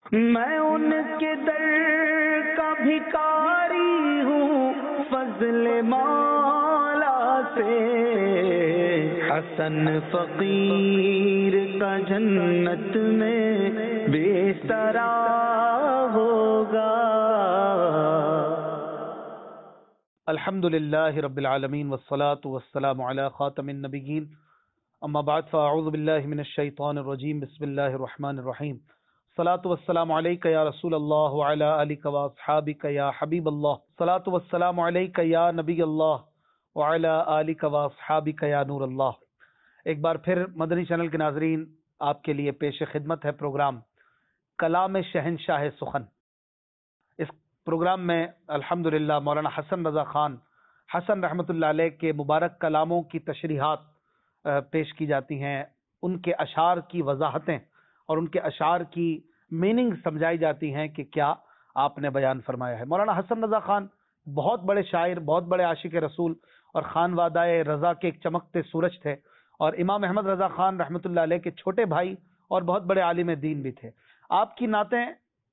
میں ان کے در کا بھکاری ہوں فضل مولا سے، حسن فقیر کا جنت میں بستر ہوگا۔ الحمدللہ رب العالمین والصلاة والسلام علی خاتم النبیین، اما بعد فاعوذ باللہ من الشیطان الرجیم، بسم اللہ الرحمن الرحیم۔ صلاۃ والسلام علیک یا رسول اللہ وعلی آلک واصحابک یا حبیب اللہ، صلاۃ والسلام علیک یا نبی اللہ وعلی آلک واصحابک یا نور اللہ۔ ایک بار پھر مدنی چینل کے ناظرین، آپ کے لیے پیش خدمت ہے پروگرام کلام شہنشاہ سخن۔ اس پروگرام میں الحمدللہ مولانا حسن رضا خان حسن رحمۃ اللہ علیہ کے مبارک کلاموں کی تشریحات پیش کی جاتی ہیں، ان کے اشعار کی وضاحتیں اور ان کے اشعار کی میننگ سمجھائی جاتی ہیں کہ کیا آپ نے بیان فرمایا ہے۔ مولانا حسن رضا خان بہت بڑے شاعر، بہت بڑے عاشق رسول اور خان وادائے رضا کے ایک چمکتے سورج تھے، اور امام احمد رضا خان رحمۃ اللہ علیہ کے چھوٹے بھائی اور بہت بڑے عالم دین بھی تھے۔ آپ کی نعتیں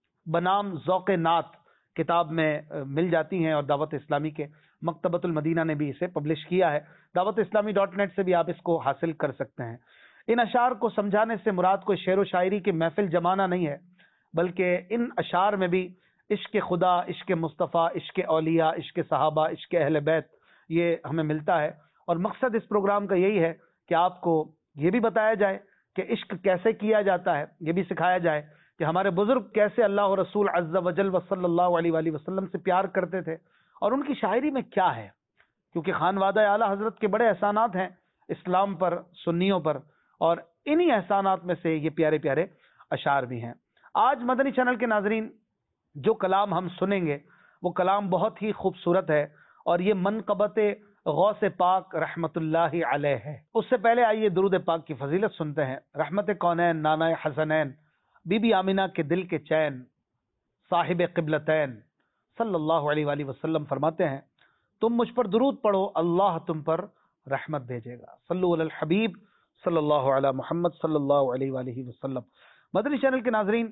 بنام ذوق نعت کتاب میں مل جاتی ہیں، اور دعوت اسلامی کے مکتبۃ المدینہ نے بھی اسے پبلش کیا ہے۔ دعوت اسلامی .net سے بھی آپ اس کو حاصل کر سکتے ہیں۔ ان اشعار کو سمجھانے سے مراد کوئی شعر و شاعری کی محفل جمانا نہیں ہے، بلکہ ان اشعار میں بھی عشق خدا، عشق مصطفیٰ، عشق اولیاء، عشق صحابہ، عشق اہل بیت یہ ہمیں ملتا ہے۔ اور مقصد اس پروگرام کا یہی ہے کہ آپ کو یہ بھی بتایا جائے کہ عشق کیسے کیا جاتا ہے، یہ بھی سکھایا جائے کہ ہمارے بزرگ کیسے اللہ و رسول عز و جل و صلی اللہ علیہ وآلہ وسلم سے پیار کرتے تھے، اور ان کی شاعری میں کیا ہے، کیونکہ خان وادہ اعلیٰ حضرت کے بڑے احسانات ہیں اسلام پر، سنیوں پر، اور انہی احسانات میں سے یہ پیارے پیارے اشعار بھی ہیں۔ آج مدنی چینل کے ناظرین جو کلام ہم سنیں گے وہ کلام بہت ہی خوبصورت ہے، اور یہ منقبت غوث پاک رحمت اللہ علیہ ہے۔ اس سے پہلے آئیے درود پاک کی فضیلت سنتے ہیں۔ رحمت کونین، نانا حسنین، بی بی آمینہ کے دل کے چین، صاحب قبلتین صلی اللہ علیہ وآلہ وسلم فرماتے ہیں، تم مجھ پر درود پڑھو، اللہ تم پر رحمت بھیجے گا۔ صلو علی الحبیب صلی اللہ علی محمد صلی اللہ علیہ وآلہ وسلم۔ مدنی چینل کے ناظرین،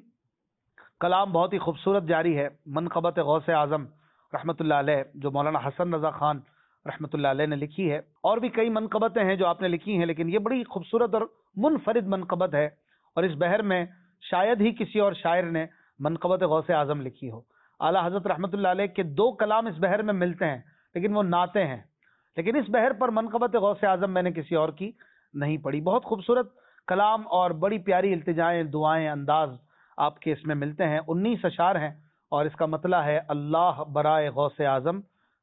کلام بہت ہی خوبصورت جاری ہے، منقبت غوث اعظم رحمت اللہ علیہ جو مولانا حسن رضا خان رحمت اللہ علیہ نے لکھی ہے، اور بھی کئی منقبتیں ہیں جو آپ نے لکھی ہیں، لیکن یہ بڑی خوبصورت اور منفرد منقبت ہے، اور اس بحر میں شاید ہی کسی اور شاعر نے منقبت غوث اعظم لکھی ہو۔ اعلیٰ حضرت رحمت اللہ علیہ کے دو کلام اس بحر میں ملتے ہیں، لیکن وہ نعتیں ہیں، لیکن اس بحر پر منقبت غوث اعظم میں نے کسی اور کی نہیں پڑھی۔ بہت خوبصورت کلام اور بڑی پیاری التجائیں، دعائیں، انداز آپ کے اس میں ملتے ہیں۔ 19 اشعار ہیں، اور اس کا مطلب ہے اللہ برائے غوث اعظم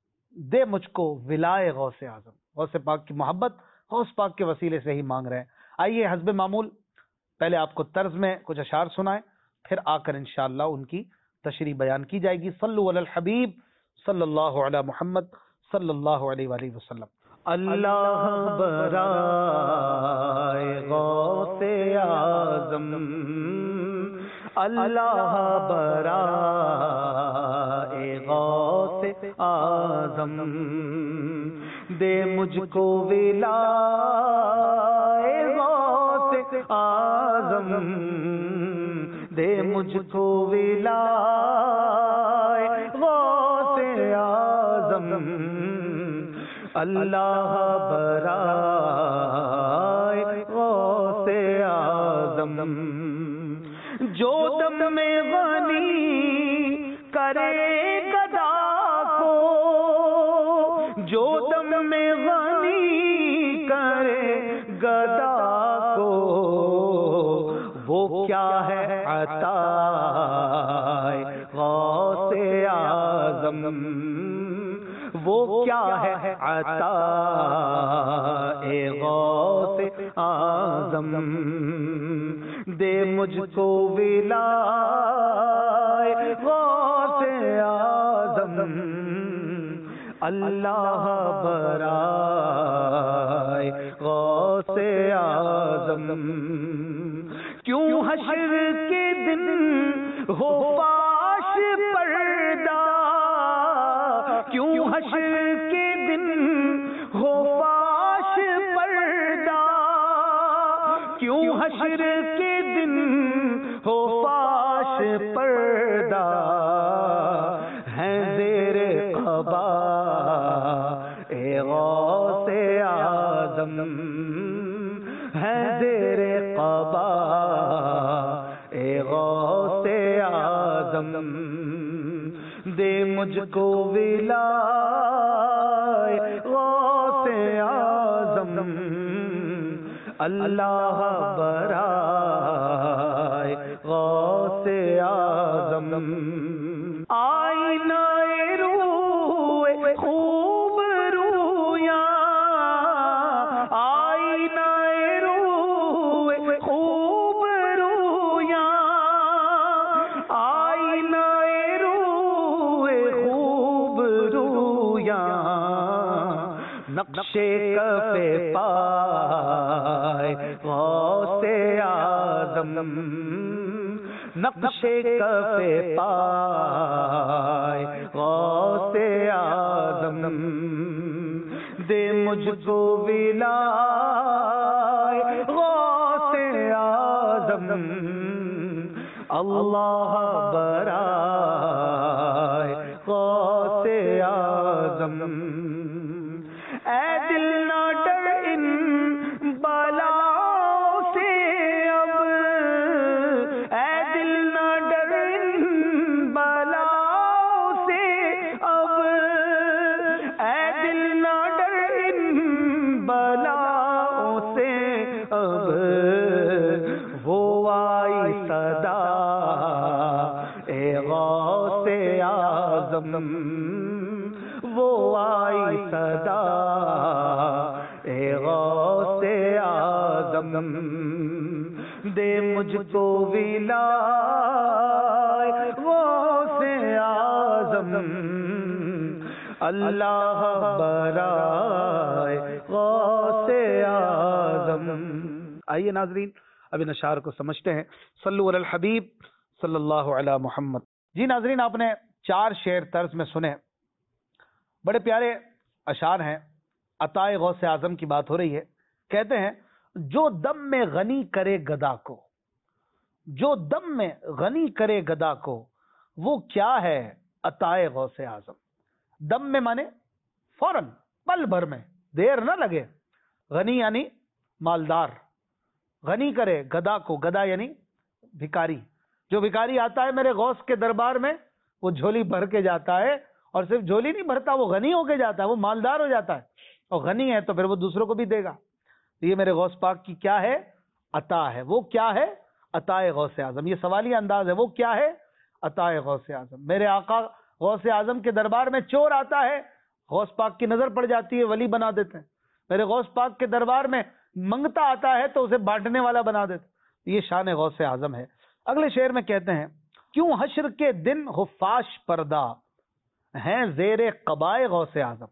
دے مجھ کو ولائے غوث اعظم، غوث پاک کی محبت غوث پاک کے وسیلے سے ہی مانگ رہے ہیں۔ آئیے حسب معمول پہلے آپ کو طرز میں کچھ اشعار سنائیں، پھر آ کر انشاءاللہ ان کی تشریح بیان کی جائے گی۔ صلو علی الحبیب صلی اللہ علی محمد صلی اللہ علیہ وآلہ وسلم۔ اللہ برائے غوث اعظم، اللہ برائے غوث اعظم، دے مجھ کو ولائے غوث اعظم، دے مجھ کو ولائے غوث اعظم، اللہ برائے غوث اعظم، جو دم میں غنی کرے گدا کو، جو دم میں غنی کرے گدا کو، وہ کیا ہے عطا غوث اعظم، وہ کیا ہے عطا غوث اعظم، دے مجھ کو ولائے غوث اعظم، اللہ برائے غوث اعظم، کیوں حشر کے دن ہو فاش پردہ، کیوں حشر کے دن ہو فاش پردہ، کیوں حشر کے دن ہو فاش پردہ ہیں زیر قبا اے غوث اعظم، ہیں زیر قبا اے غوث اعظم، دے مجھ کو ولائے غوث اعظم، اللہ برائے غوث اعظم، آئینہ روح خوب رویاں، آئینہ روح خوب رویاں، آئینہ روح خوب رویاں، نقش کف پائے غوث اعظم، نقش کف پائے غوث اعظم، دے مجھ کو ولائے غوث اعظم، اللہ برائے غوث اعظم، اے دل نہ ڈر ان بلاؤں سے اب، اے دل نہ ڈر ان بلاؤں سے اب، اے دل نہ ڈر ان بلاؤں سے اب، وہ آئی صدا اے غوث اعظم، وہ آئی صدا اے غوث اعظم، دے مجھ کو ولائے غوث اعظم، اللہ برائے غوث اعظم۔ آئیے ناظرین اب ان اشعار کو سمجھتے ہیں، صلو علی الحبیب صلی اللہ علی محمد۔ جی ناظرین، آپ نے 4 شعر طرز میں سنے، بڑے پیارے اشعار ہیں، عطائے غوث اعظم کی بات ہو رہی ہے۔ کہتے ہیں جو دم میں غنی کرے گدا کو، جو دم میں غنی کرے گدا کو، وہ کیا ہے عطائے غوث اعظم۔ دم میں مانے فوراً، پل بھر میں، دیر نہ لگے۔ غنی یعنی مالدار، غنی کرے گدا کو، گدا یعنی بھکاری۔ جو بھکاری آتا ہے میرے غوث کے دربار میں، وہ جھولی بھر کے جاتا ہے، اور صرف جھولی نہیں بھرتا، وہ غنی ہو کے جاتا ہے، وہ مالدار ہو جاتا ہے، اور غنی ہے تو پھر وہ دوسروں کو بھی دے گا۔ یہ میرے غوث پاک کی کیا ہے؟ عطا ہے۔ وہ کیا ہے؟ عطائے غوث اعظم۔ یہ سوالیہ انداز ہے، وہ کیا ہے؟ عطائے غوث اعظم۔ میرے آقا غوث اعظم کے دربار میں چور آتا ہے، غوث پاک کی نظر پڑ جاتی ہے، ولی بنا دیتے ہیں۔ میرے غوث پاک کے دربار میں منگتا آتا ہے تو اسے بانٹنے والا بنا دیتے ہیں۔ یہ شان غوث اعظم ہے۔ اگلے شعر میں کہتے ہیں کیوں حشر کے دن خفاش پردہ ہیں زیر قبائے غوث اعظم۔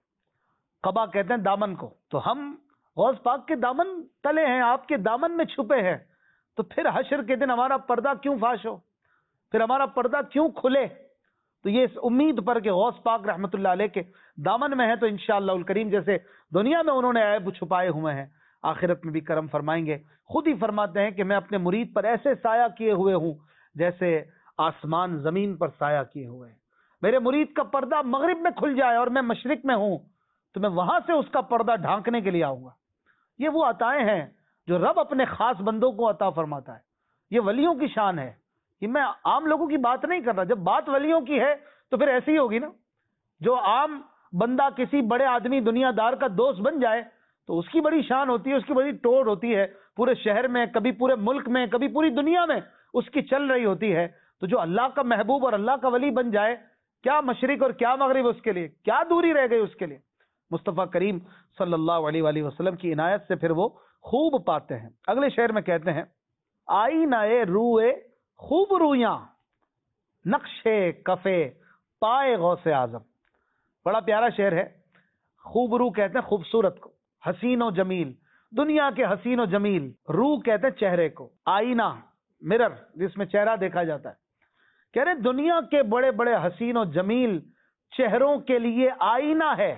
قبا کہتے ہیں دامن کو، تو ہم غوث پاک کے دامن تلے ہیں، آپ کے دامن میں چھپے ہیں، تو پھر حشر کے دن ہمارا پردہ کیوں فاش ہو، پھر ہمارا پردہ کیوں کھلے؟ تو یہ اس امید پر کہ غوث پاک رحمت اللہ علیہ کے دامن میں ہے، تو انشاءاللہ الکریم جیسے دنیا میں انہوں نے عیب چھپائے ہوئے ہیں، آخرت میں بھی کرم فرمائیں گے۔ خود ہی فرماتے ہیں کہ میں اپنے مرید پر ایسے سایہ کیے ہوئے ہوں جیسے آسمان زمین پر سایہ کیے ہوئے ہیں۔ میرے مرید کا پردہ مغرب میں کھل جائے اور میں مشرق میں ہوں، تو میں وہاں سے اس کا پردہ ڈھانکنے کے لیے آؤں گا۔ یہ وہ عطائیں ہیں جو رب اپنے خاص بندوں کو عطا فرماتا ہے۔ یہ ولیوں کی شان ہے، یہ میں عام لوگوں کی بات نہیں کر رہا۔ جب بات ولیوں کی ہے تو پھر ایسی ہی ہوگی نا۔ جو عام بندہ کسی بڑے آدمی دنیا دار کا دوست بن جائے تو اس کی بڑی شان ہوتی ہے، اس کی بڑی ٹور ہوتی ہے، پورے شہر میں، کبھی پورے ملک میں، کبھی پوری دنیا میں اس کی چل رہی ہوتی ہے۔ تو جو اللہ کا محبوب اور اللہ کا ولی بن جائے، کیا مشرق اور کیا مغرب اس کے لیے، کیا دوری رہ گئی اس کے لیے۔ مصطفیٰ کریم صلی اللہ علیہ وآلہ وسلم کی عنایت سے پھر وہ خوب پاتے ہیں۔ اگلے شعر میں کہتے ہیں آئینہ روئے خوب رویاں نقش کفے پائے غوث اعظم۔ بڑا پیارا شعر ہے۔ خوب رو کہتے ہیں خوبصورت کو، حسین و جمیل، دنیا کے حسین و جمیل۔ رو کہتے ہیں چہرے کو، آئینہ مرر جس میں چہرہ دیکھا جاتا ہے۔ کہہ رہے دنیا کے بڑے بڑے حسین و جمیل چہروں کے لیے آئینہ ہے۔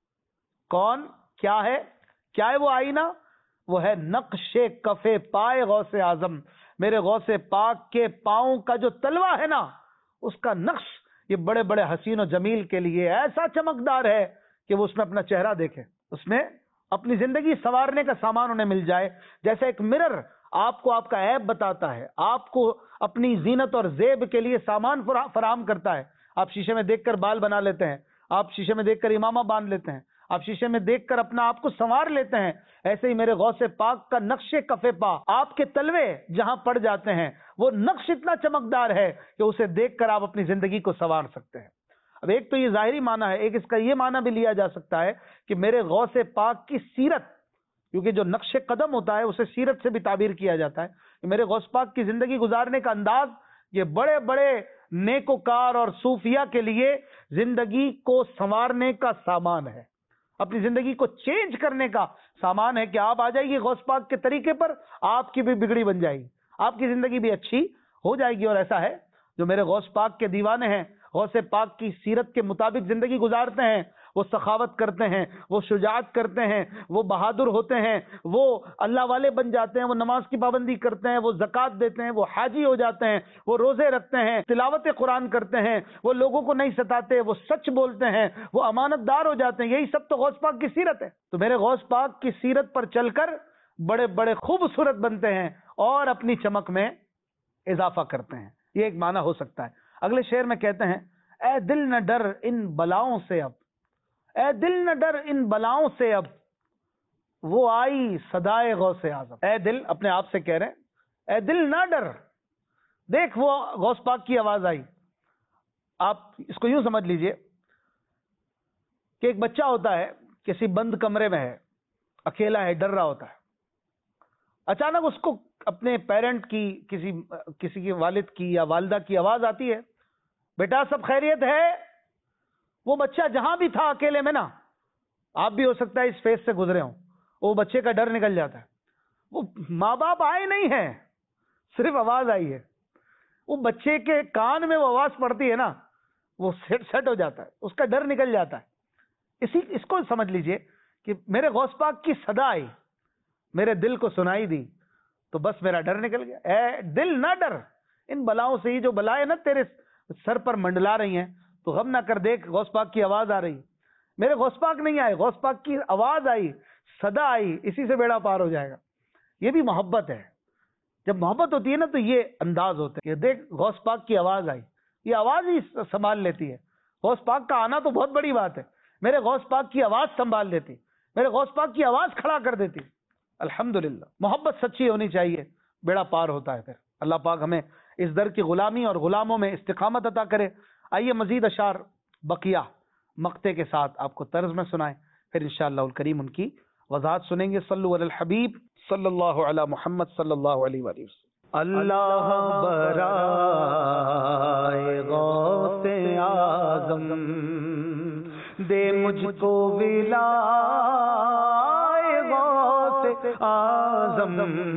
کون؟ کیا ہے وہ آئینہ؟ وہ ہے نقش کفے پائے غوث اعظم، میرے غوث پاک کے پاؤں کا جو تلوا ہے نا، اس کا نقش یہ بڑے بڑے حسین و جمیل کے لیے ایسا چمکدار ہے کہ وہ اس میں اپنا چہرہ دیکھے، اس میں اپنی زندگی سنوارنے کا سامان انہیں مل جائے. جیسے ایک مرر آپ کو آپ کا عیب بتاتا ہے، آپ کو اپنی زینت اور زیب کے لیے سامان فراہم کرتا ہے. آپ شیشے میں دیکھ کر بال بنا لیتے ہیں، آپ شیشے میں دیکھ کر امامہ باندھ لیتے ہیں، آپ شیشے میں دیکھ کر اپنا آپ کو سنوار لیتے ہیں. ایسے ہی میرے غوث پاک کا نقش کف پا آپ کے تلوے جہاں پڑ جاتے ہیں، وہ نقش اتنا چمکدار ہے کہ اسے دیکھ کر آپ اپنی زندگی کو سنوار سکتے ہیں. اب ایک تو یہ ظاہری معنی ہے، ایک اس کا یہ معنی بھی لیا جا سکتا ہے کہ میرے غوث پاک کی سیرت، کیونکہ جو نقش قدم ہوتا ہے اسے سیرت سے بھی تعبیر کیا جاتا ہے، کہ میرے غوث پاک کی زندگی گزارنے کا انداز یہ بڑے بڑے نیکوکار اور صوفیہ کے لیے زندگی کو سنوارنے کا سامان ہے، اپنی زندگی کو چینج کرنے کا سامان ہے. کہ آپ آ جائیے غوث پاک کے طریقے پر، آپ کی بھی بگڑی بن جائے گی، آپ کی زندگی بھی اچھی ہو جائے گی. اور ایسا ہے جو میرے غوث پاک کے دیوانے ہیں، غوث پاک کی سیرت کے مطابق زندگی گزارتے ہیں، وہ سخاوت کرتے ہیں، وہ شجاعت کرتے ہیں، وہ بہادر ہوتے ہیں، وہ اللہ والے بن جاتے ہیں، وہ نماز کی پابندی کرتے ہیں، وہ زکوٰۃ دیتے ہیں، وہ حاجی ہو جاتے ہیں، وہ روزے رکھتے ہیں، تلاوت قرآن کرتے ہیں، وہ لوگوں کو نہیں ستاتے، وہ سچ بولتے ہیں، وہ امانت دار ہو جاتے ہیں. یہی سب تو غوث پاک کی سیرت ہے. تو میرے غوث پاک کی سیرت پر چل کر بڑے بڑے خوبصورت بنتے ہیں اور اپنی چمک میں اضافہ کرتے ہیں. یہ ایک معنی ہو سکتا ہے. اگلے شعر میں کہتے ہیں، اے دل نہ ڈر ان بلاؤں سے اب، اے دل نہ ڈر ان بلاؤں سے اب، وہ آئی صدائے غوث اعظم. اے دل، اپنے آپ سے کہہ رہے ہیں، اے دل نہ ڈر، دیکھ وہ غوث پاک کی آواز آئی. آپ اس کو یوں سمجھ لیجئے کہ ایک بچہ ہوتا ہے، کسی بند کمرے میں ہے، اکیلا ہے، ڈر رہا ہوتا ہے. اچانک اس کو اپنے پیرنٹ کی، کسی کے والد کی یا والدہ کی آواز آتی ہے، بیٹا سب خیریت ہے. وہ بچہ جہاں بھی تھا اکیلے میں نا، آپ بھی ہو سکتا ہے اس فیز سے گزرے ہوں، وہ بچے کا ڈر نکل جاتا ہے. وہ ماں باپ آئے نہیں ہیں، صرف آواز آئی ہے. وہ بچے کے کان میں وہ آواز پڑتی ہے نا، وہ سیٹ ہو جاتا ہے، اس کا ڈر نکل جاتا ہے. اس کو سمجھ لیجئے کہ میرے غوث پاک کی صدا آئی، میرے دل کو سنائی دی، تو بس میرا ڈر نکل گیا. اے دل نہ ڈر ان بلاؤں سے، ہی جو بلائیں نا تیرے سر پر منڈلا رہی ہیں، تو غم نہ کر، دیکھ غوث پاک کی آواز آ رہی. میرے غوث پاک نہیں آئے، غوث پاک کی آواز آئی، صدا آئی، اسی سے بیڑا پار ہو جائے گا. یہ بھی محبت ہے. جب محبت ہوتی ہے نا تو یہ انداز ہوتا ہے کہ دیکھ غوث پاک کی آواز آئی، یہ آواز ہی سنبھال لیتی ہے. غوث پاک کا آنا تو بہت بڑی بات ہے، میرے غوث پاک کی آواز سنبھال لیتی، میرے غوث پاک کی آواز کھڑا کر دیتی. الحمدللہ، محبت سچی ہونی چاہیے، بیڑا پار ہوتا ہے. پھر اللہ پاک ہمیں اس در کی غلامی اور غلاموں میں استقامت عطا کرے. آئیے مزید اشعار بقیہ مقطع کے ساتھ آپ کو طرز میں سنائیں، پھر انشاءاللہ الکریم ان کی وضاحت سنیں گے. صلو علی الحبیب صلی اللہ علی محمد صلی اللہ علیہ وآلہ وسلم. اللہ برائے غوث اعظم دے مجھ کو ولائے غوث اعظم.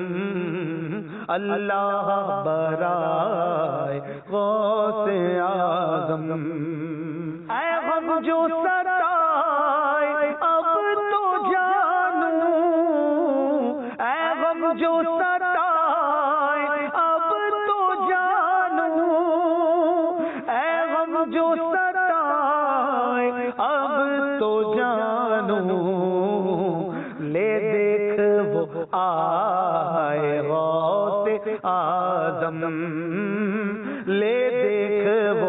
اللہ برائے غوث اعظم. اے غم جو ستائے اب تو جانوں، اے غم جو ستائے اب تو جانوں، اے غم جو ستائے اب تو جانوں. لے دیکھ وہ آئے غوث اعظم، لے دیکھ وہ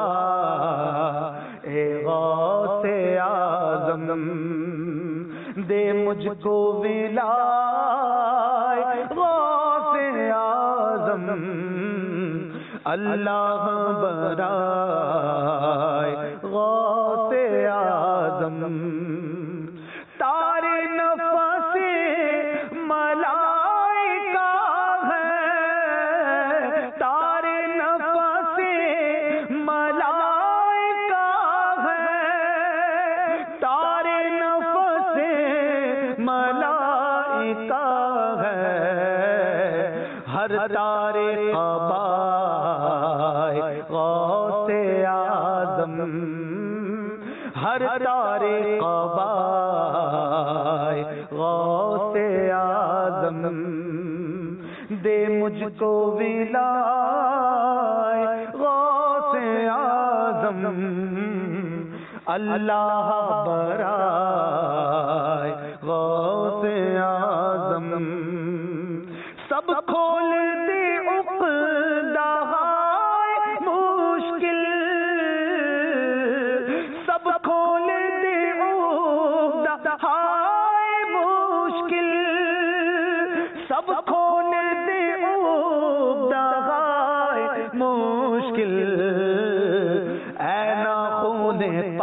آئے غوث اعظم. دے مجھ کو ولائے غوث اعظم. اللہ برائے غوث اعظم. تارے نفس ملائکہ ہے، تارے نفس ملائکہ ہے، تارے نفس ملائکہ ہے. ہر تارے قبائے غوث اعظم، ہر تارے قبائے غوث اعظم. دے مجھ کو ولایت غوث اعظم اللہ برائے غوث اعظم سب کھول دے عقدہ مشکل سب کھول دے عقدہ مشکل سب کھول دے عقدہ مشکل اے ناخن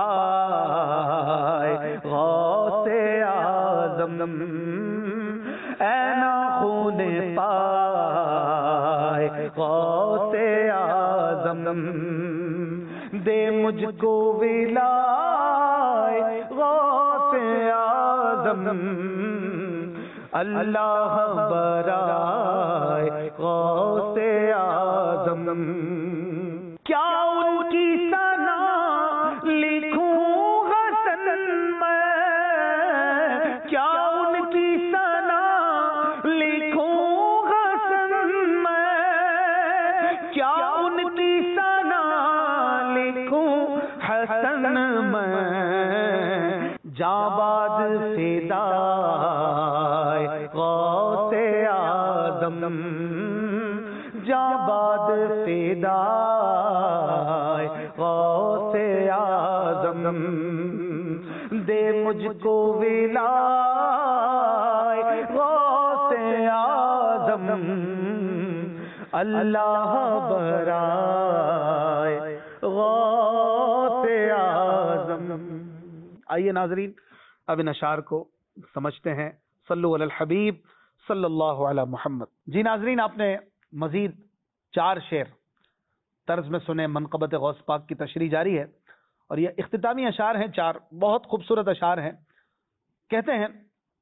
پائے غوث اعظم اے ناخن پائے غوث اعظم دے مجھ کو ولایت غوث اعظم اللہ برائے غوث اعظم کیا ان کی ثنا لکھوں حسن میں کیا ان کی ثنا لکھوں حسن میں کیا ان کی ثنا لکھوں حسن میں جاباد فدائے غوث اعظم جاباد فدائے غوث اعظم دے مجھ کو ولایت غوث اعظم اللہ برائے غوث اعظم۔ آئیے ناظرین اب ان اشعار کو سمجھتے ہیں۔ صلو علی الحبیب صلی اللہ علی محمد۔ جی ناظرین، آپ نے مزید 4 شعر طرز میں سنے، منقبت غوث پاک کی تشریح جاری ہے، اور یہ اختتامی اشعار ہیں، 4 بہت خوبصورت اشعار ہیں۔ کہتے ہیں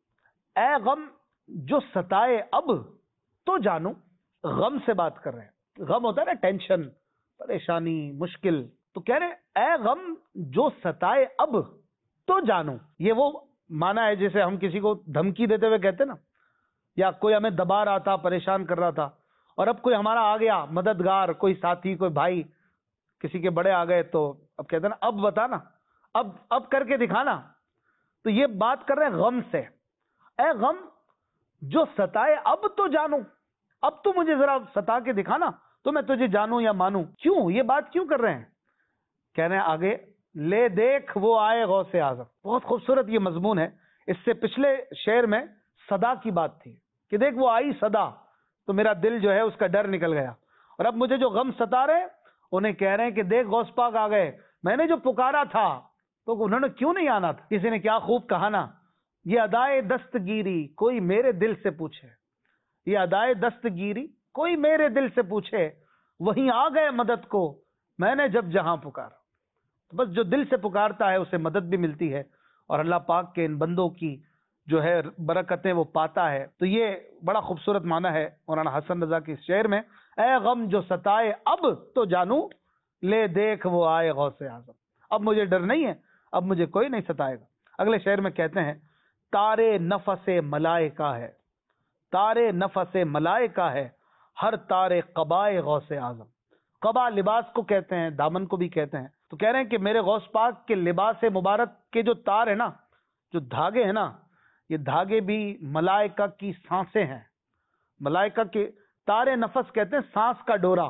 اے غم جو ستائے اب تو جانو، غم سے بات کر رہے ہیں، غم ہوتا ہے نا ٹینشن، پریشانی، مشکل، تو کہہ رہے ہیں اے غم جو ستائے اب تو جانو۔ یہ وہ معنی ہے جیسے ہم کسی کو دھمکی دیتے ہوئے کہتے نا، یا کوئی ہمیں دبا رہا تھا، پریشان کر رہا تھا، اور اب کوئی ہمارا آ گیا مددگار، کوئی ساتھی، کوئی بھائی، کسی کے بڑے آ گئے، تو اب کہتے ہیں نا اب بتا نا، اب کر کے دکھانا۔ تو یہ بات کر رہے ہیں غم سے۔ اے غم جو ستائے اب تو جانو، اب تو مجھے ذرا ستا کے دکھانا تو میں تجھے جانوں یا مانوں۔ کیوں یہ بات کیوں کر رہے ہیں؟ کہہ رہے ہیں آگے لے دیکھ وہ آئے غوث اعظم۔ بہت خوبصورت یہ مضمون ہے۔ اس سے پچھلے شعر میں صدا کی بات تھی کہ دیکھ وہ آئی صدا، تو میرا دل جو ہے اس کا ڈر نکل گیا، اور اب مجھے جو غم ستا رہے انہیں کہہ رہے ہیں کہ دیکھ غوث پاک آ گئے، میں نے جو پکارا تھا تو انہوں نے کیوں نہیں آنا تھا۔ کسی نے کیا خوب کہا نا، یہ ادائے دستگیری کوئی میرے دل سے پوچھے، یہ ادائے دستگیری کوئی میرے دل سے پوچھے، وہیں آ گئے مدد کو میں نے جب جہاں پکارا۔ تو بس جو دل سے پکارتا ہے اسے مدد بھی ملتی ہے، اور اللہ پاک کے ان بندوں کی جو ہے برکتیں وہ پاتا ہے۔ تو یہ بڑا خوبصورت معنی ہے مولانا حسن رضا کے اس شعر میں، اے غم جو ستائے اب تو جانو، لے دیکھ وہ آئے غوث اعظم۔ اب مجھے ڈر نہیں ہے، اب مجھے کوئی نہیں ستائے گا۔ اگلے شعر میں کہتے ہیں تارے نفس ملائکہ ہے، تارے نفس ملائکہ ہے، ہر تارے قبائے غوث اعظم۔ قبا لباس کو کہتے ہیں، دامن کو بھی کہتے ہیں۔ تو کہہ رہے ہیں کہ میرے غوث پاک کے لباس مبارک کے جو تار ہیں نا، جو دھاگے ہیں نا، یہ دھاگے بھی ملائکہ کی سانسیں ہیں۔ ملائکہ کے تارے نفس کہتے ہیں سانس کا ڈورا،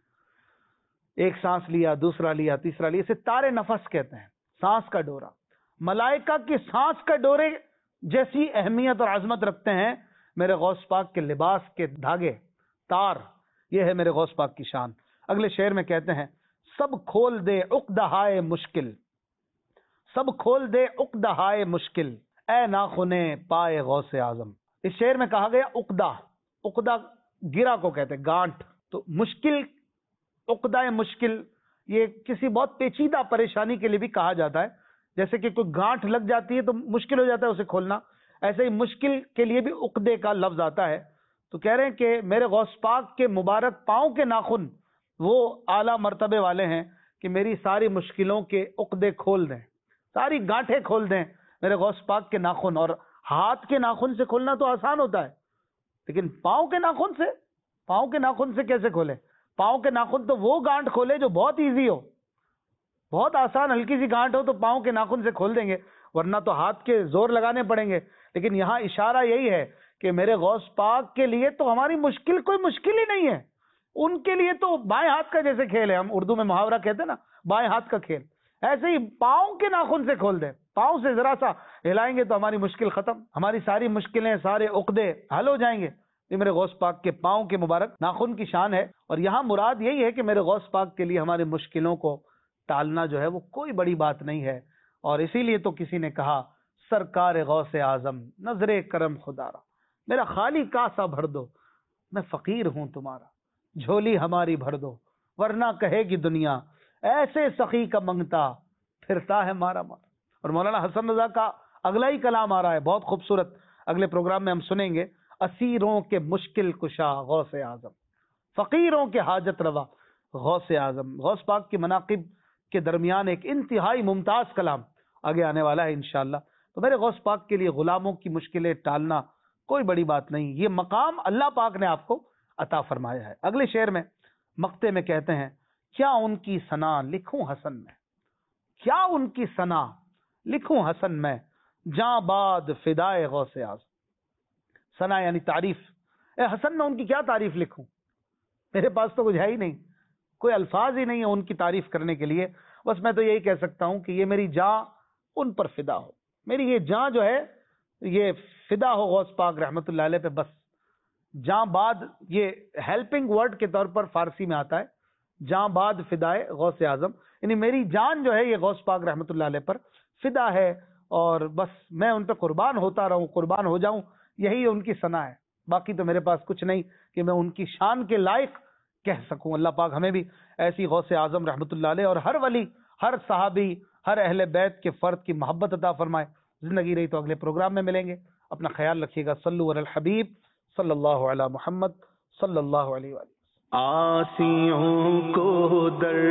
ایک سانس لیا، دوسرا لیا، تیسرا لیا، اسے تارے نفس کہتے ہیں، سانس کا ڈورا۔ ملائکہ کے سانس کا ڈورے جیسی اہمیت اور عظمت رکھتے ہیں میرے غوث پاک کے لباس کے دھاگے، تار۔ یہ ہے میرے غوث پاک کی شان۔ اگلے شعر میں کہتے ہیں سب کھول دے عقدہائے مشکل، سب کھول دے عقدہائے مشکل، اے ناخنے پائے غوث اعظم۔ اس شعر میں کہا گیا عقدہ، عقدہ گرا کو کہتے ہیں، گانٹھ۔ تو مشکل، عقدہ مشکل، یہ کسی بہت پیچیدہ پریشانی کے لیے بھی کہا جاتا ہے، جیسے کہ کوئی گانٹھ لگ جاتی ہے تو مشکل ہو جاتا ہے اسے کھولنا، ایسے ہی مشکل کے لیے بھی عقدے کا لفظ آتا ہے۔ تو کہہ رہے ہیں کہ میرے غوث پاک کے مبارک پاؤں کے ناخن وہ اعلیٰ مرتبے والے ہیں کہ میری ساری مشکلوں کے عقدے کھول دیں، ساری گانٹھیں کھول دیں میرے غوث پاک کے ناخن۔ اور ہاتھ کے ناخن سے کھولنا تو آسان ہوتا ہے، لیکن پاؤں کے ناخن سے پاؤں کے ناخن سے کیسے کھولے؟ پاؤں کے ناخن تو وہ گانٹھ کھولے جو بہت ایزی ہو، بہت آسان، ہلکی سی گانٹھ ہو تو پاؤں کے ناخن سے کھول دیں گے، ورنہ تو ہاتھ کے زور لگانے پڑیں گے۔ لیکن یہاں اشارہ یہی ہے کہ میرے غوث پاک کے لیے تو ہماری مشکل کوئی مشکل ہی نہیں ہے، ان کے لیے تو بائیں ہاتھ کا جیسے کھیل ہے، ہم اردو میں محاورہ کہتے ہیں نا، بائیں ہاتھ کا کھیل، ایسے ہی پاؤں کے ناخن سے کھول دیں، پاؤں سے ذرا سا ہلائیں گے تو ہماری مشکل ختم، ہماری ساری مشکلیں، سارے عقدے حل ہو جائیں گے۔ یہ میرے غوث پاک کے پاؤں کے مبارک ناخن کی شان ہے، اور یہاں مراد یہی ہے کہ میرے غوث پاک کے لیے ہماری مشکلوں کو ٹالنا جو ہے وہ کوئی بڑی بات نہیں ہے۔ اور اسی لیے تو کسی نے کہا سرکار غوث اعظم نظر کرم خدا را، میرا خالی کاسا بھر دو، میں فقیر ہوں تمہارا، جھولی ہماری بھر دو، ورنہ کہے گی دنیا ایسے سخی کا منگتا پھرتا ہے مارا مارا۔ اور مولانا حسن رضا کا اگلا ہی کلام آ رہا ہے بہت خوبصورت، اگلے پروگرام میں ہم سنیں گے۔ اسیروں کے مشکل کشا غوث اعظم، فقیروں کے حاجت روا غوث اعظم۔ غوث پاک کی مناقب کے درمیان ایک انتہائی ممتاز کلام آگے آنے والا ہے انشاءاللہ۔ تو میرے غوث پاک کے لیے غلاموں کی مشکلیں ٹالنا کوئی بڑی بات نہیں، یہ مقام اللہ پاک نے آپ کو عطا فرمایا ہے۔ اگلے شعر میں مقطع میں کہتے ہیں، کیا ان کی ثنا لکھوں حسن میں، کیا ان کی ثنا لکھوں حسن میں، جاں باد فدائے غوث اعظم۔ ثنا یعنی تعریف، اے حسن میں ان کی کیا تعریف لکھوں، میرے پاس تو کچھ ہے ہی نہیں، کوئی الفاظ ہی نہیں ہے ان کی تعریف کرنے کے لیے، بس میں تو یہی کہہ سکتا ہوں کہ یہ میری جاں ان پر فدا ہو، میری یہ جاں جو ہے یہ فدا ہو غوث پاک رحمت اللہ علیہ پہ۔ بس جاں بعد یہ ہیلپنگ ورڈ کے طور پر فارسی میں آتا ہے، جاں بعد فدائے غوث اعظم، یعنی میری جان جو ہے یہ غوث پاک رحمت اللہ علیہ پر فدا ہے، اور بس میں ان پہ قربان ہوتا رہوں، قربان ہو جاؤں، یہی ان کی ثنا ہے۔ باقی تو میرے پاس کچھ نہیں کہ میں ان کی شان کے لائق کہہ سکوں۔ اللہ پاک ہمیں بھی ایسی غوث اعظم رحمت اللہ علیہ اور ہر ولی، ہر صحابی، ہر اہل بیت کے فرد کی محبت عطا فرمائے۔ زندگی رہی تو اگلے پروگرام میں ملیں گے، اپنا خیال رکھیے گا۔ صلو علی الحبیب صلی اللہ علی محمد صلی اللہ علیہ وآلہ۔ آسیوں کو در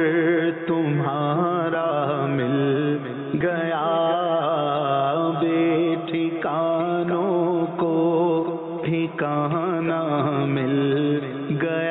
تمہارا مل گیا، بے ٹھکانوں کو ٹھکانہ مل گیا۔